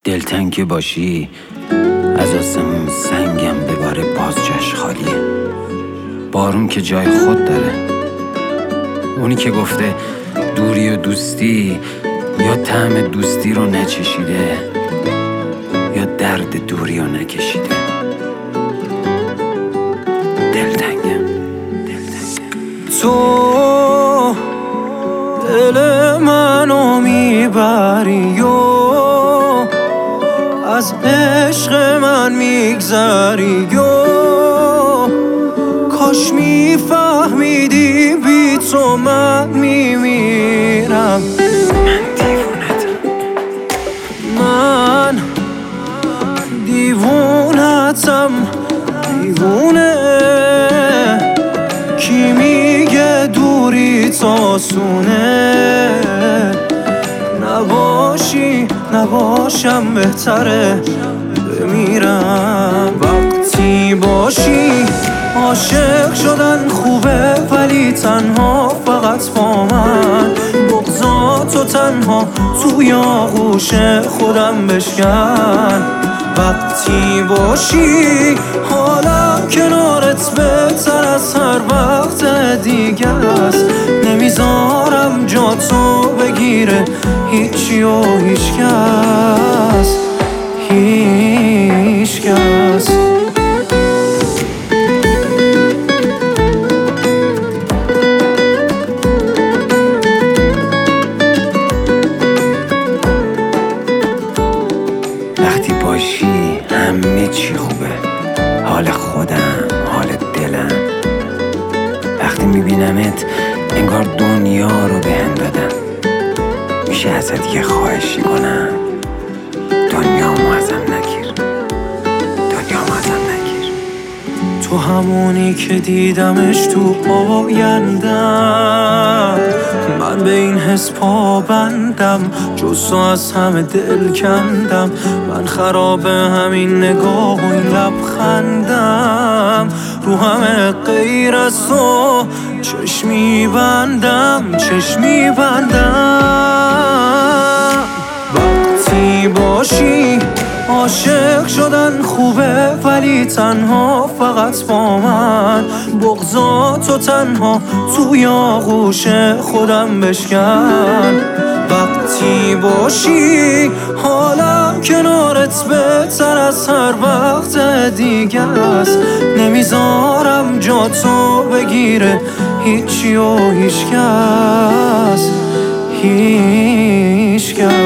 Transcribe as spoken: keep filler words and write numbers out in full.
دلتنگ باشی از آسمون سنگم بباره، باز جاش خالیه. بارون که جای خود داره، اونی که گفته دوری و دوستی یا طعم دوستی رو نچشیده یا درد دوری رو نکشیده. دلتنگم دلتنگم تو دل منو میبری و از عشق من میگذری و کاش میفهمیدی بی تو من میمیرم. من دیوونتم، من دیوونتم، دیوونه. کی میگه دوری تاسونه؟ نباشی نباشم بهتره بمیرم. وقتی باشی عاشق شدن خوبه، ولی تنها فقط با من. بغضاتو تنها توی آغوش خودم بشکن. وقتی باشی حالا کنارت بهتر از هر وقت دیگه است. نمیذارم جا تو بگیره هیچی و هیچ کس، هیچ کس. وقتی باشی همه چی خوبه، حال خودم، حال دلم. وقتی میبینمت انگار دنیا رو بهم دادن. میشه ازت یه خواهشی کنم؟ دنیامو ازم نگیر، دنیامو ازم نگیر. تو همونی که دیدمش تو آیندم، من به این حس پابندم. جز تو از همه دل کندم، من خراب همین نگاه و این لبخندم. رو همه غیر از تو چشمی بندم، چشمی بندم. وقتی باشی عاشق شدن خوبه، ولی تنها فقط با من. بغضاتو تنها توی آغوش خودم بشکن. وقتی باشی حالا کنارت بهتر از هر وقت دیگه است. نمیذارم جا تو بگیره هیچی و هیچ کس، هیچ کس.